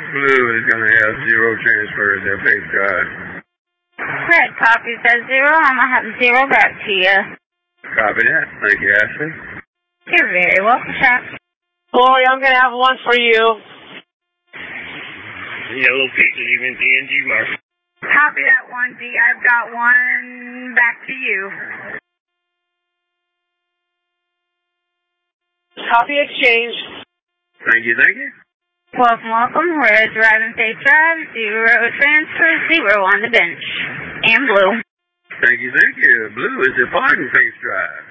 Blue is going to have 0 transfers at Face Drive. Red copies that 0. I'm going to have 0 back to you. Copy that. Thank you, Ashley. You're very welcome, Shop. Lori, I'm going to have 1 for you. Yellow pieces, even DNG mark. Copy that 1D. I've got 1 back to you. Copy exchange. Thank you, thank you. Welcome. Red driving Face Drive. 0 transfer, 0 on the bench. And Blue. Thank you, thank you. Blue is departing Face Drive.